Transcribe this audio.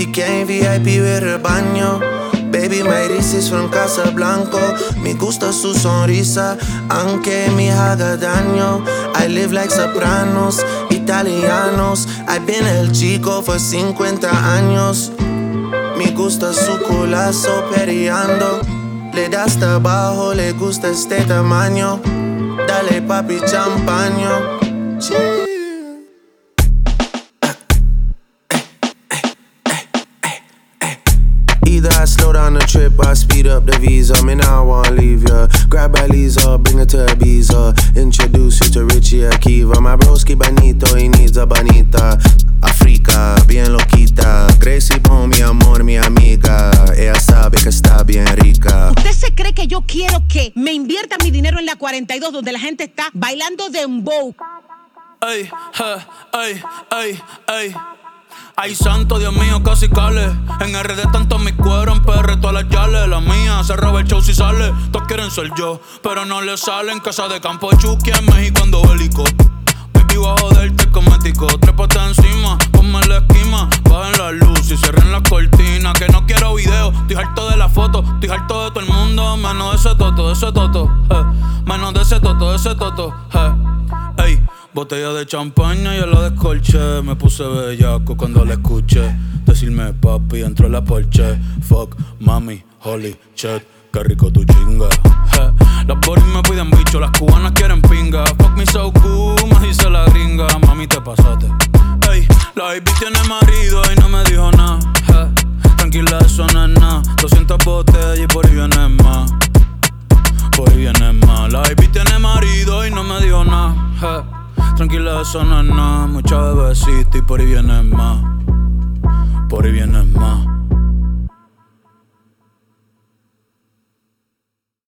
Weekend VIP with el baño. Baby, my wrist is from Casablanco. Me gusta su sonrisa, aunque me haga daño. I live like sopranos, italianos. I've been el chico for 50 años. Me gusta su culazo periando. Le da hasta abajo, le gusta este tamaño. Dale papi champaño. Either I slow down the trip or I speed up the visa. Me now I wanna leave ya. Grab a Lisa, bring her to Ibiza. Introduce you to Richie Akiva. My broski bonito, he needs a bonita. Africa, bien loquita. Gracie pon mi amor, mi amiga. Ella sabe que está bien rica. ¿Usted se cree que yo quiero que me invierta mi dinero en la 42 donde la gente está bailando dembow? Ey, ey, ey, ey. Ay, santo, Dios mío, casi cale. En RD tanto mi cuero, en PR todas las yales. La mía se roba el show si sale. Todos quieren ser yo, pero no le salen. Casa de campo Chucky en México ando bélico. Baby, voy a joderte cosmético. Trépate encima, ponme la esquima. Bajen la luz y cierren las cortinas. Que no quiero video, estoy harto de la foto. Estoy harto de todo el mundo, menos de ese toto, de ese toto. Menos de ese toto, de ese toto. Ey. Botella de champaña y yo la descolché. Me puse bellaco cuando la escuché decirme papi dentro de la Porsche. Fuck, mami, holy shit, qué rico tu chinga. Las boris me piden bicho, las cubanas quieren pinga. Fuck me so cool, me dice la gringa. Mami, te pasaste. Ey, la baby tiene marido y no me dijo nada. Tranquila, eso no es nada. 200 botellas y por ahí viene más. Por ahí viene más. La baby tiene marido y no me dijo nada. Tranquila, eso no es nada. Mucha bebecita y por ahí viene más.